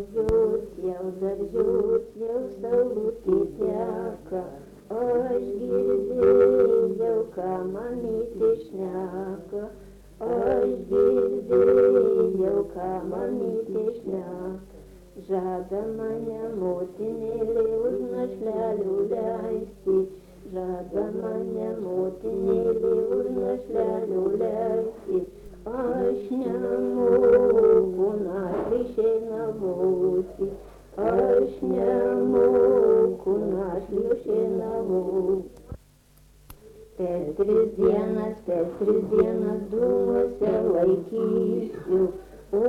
daržius, jau saulutė teka, aš girdėjau, ką mamytė šneka, aš girdėjau, ką mamytė šneka. Žada mane motinėlė už našlelių leisti, žada mane motinėlė už našlelių leisti, aš nemoku našlį šienavoti, aš nemoku našlį šienavoti. Per 3 dienas dūmuose laikysiu, o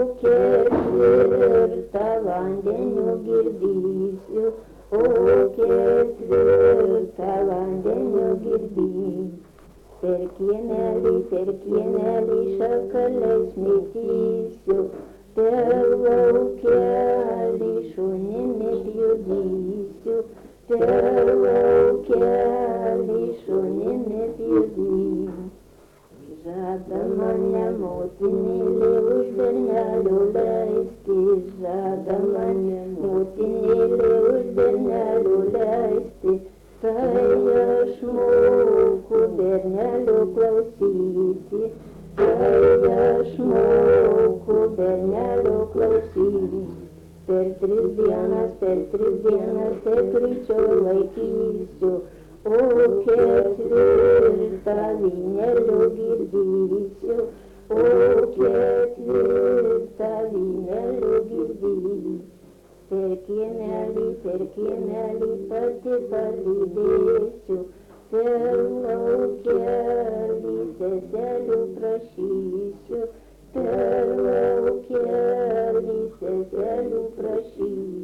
ketvirtą vandeniu girdysiu, o ketvirtą vandeniu girdysiu. Per kiemelį šakaliais mėtysiu, per laukelį šunimi pjudysiu, per laukelį šunimi pjudysiu. Žada mane motinėlė už bernelių leisti, žada mane motinėlė už bernelių leisti, tai aš moku bernelių klausyti, tai aš moku bernelių klausyti. Per 3 dienas sekryčio laikysiu, o ketvirtą vynelių girdysiu, o ketvirtą vynelių girdysiu. Per kiemelį pati palydėsiu, per laukelį seselių prašysiu, per laukelį seselių prašysiu.